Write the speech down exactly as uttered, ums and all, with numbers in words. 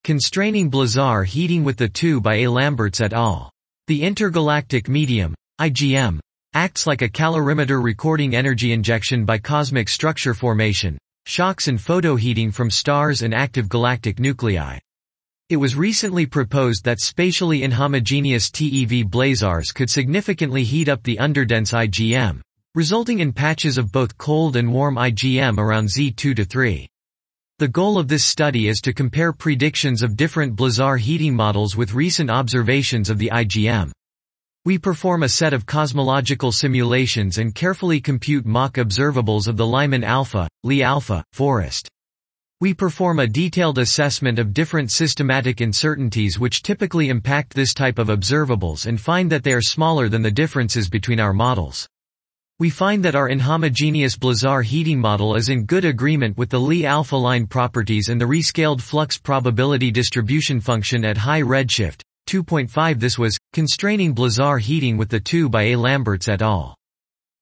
Constraining Blazar Heating with the two by A. Lamberts et al. The intergalactic medium, I G M, acts like a calorimeter recording energy injection by cosmic structure formation, shocks and photoheating from stars and active galactic nuclei. It was recently proposed that spatially inhomogeneous T E V blazars could significantly heat up the underdense I G M, resulting in patches of both cold and warm I G M around Z two to three. The goal of this study is to compare predictions of different blazar heating models with recent observations of the I G M. We perform a set of cosmological simulations and carefully compute mock observables of the Lyman alpha, Lie alpha, forest. We perform a detailed assessment of different systematic uncertainties which typically impact this type of observables and find that they are smaller than the differences between our models. We find that our inhomogeneous blazar heating model is in good agreement with the Lie alpha line properties and the rescaled flux probability distribution function at high redshift, two point five. This was Constraining Blazar Heating with the two by A. Lamberts et al.